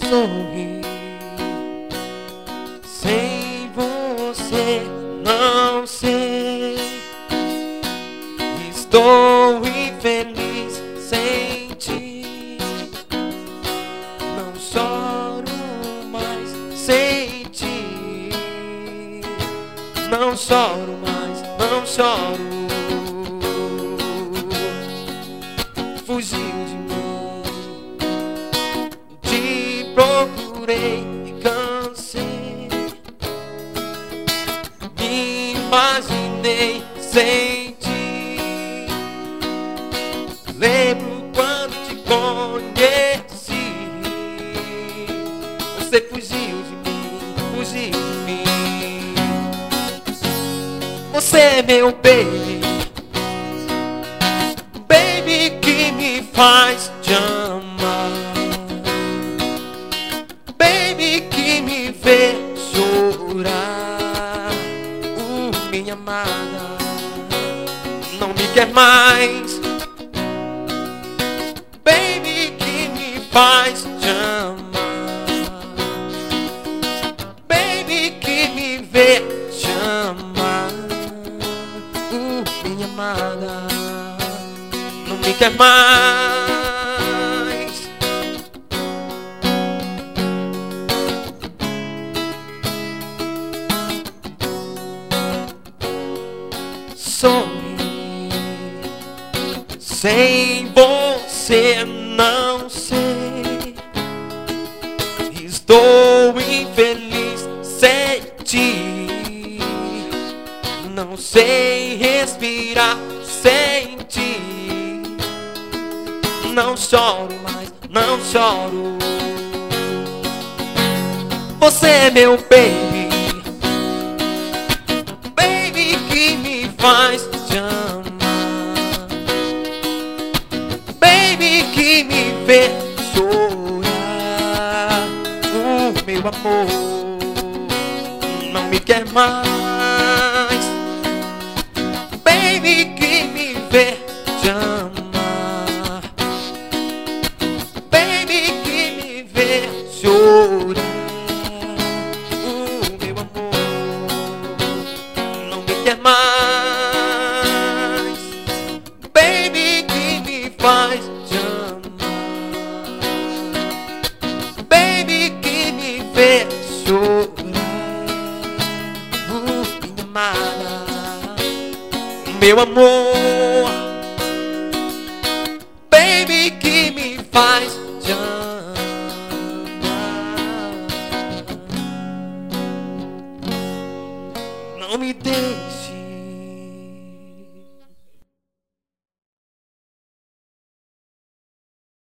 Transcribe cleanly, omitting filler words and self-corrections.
sorrir. Sem você não sei. Estou infeliz sem ti. Não choro mais sem ti. Não choro mais, não choro. Fugiu de mim. Te procurei e cansei. Me imaginei sem ti. Lembro quando te conheci. Você fugiu de mim, fugiu de mim. Você é meu baby, baby que me faz te amar, baby que me vê chorar. Minha amada não me quer mais, baby que me faz te amar, baby que me vê te amar. Minha amada não me quer mais. Sorri. Sem você não sei. Estou infeliz sem ti. Não sei respirar sem ti. Não choro mais, não choro. Você é meu baby, baby que me faz te amar, baby que me vê chorar. Meu amor não me quer mais, baby que me vê te amar, baby que me vê chorar. Meu amor não me quer mais, baby que me faz te amar, baby que me vê chorar. Minha amada, meu amor, baby que me faz te amar. Não me deixe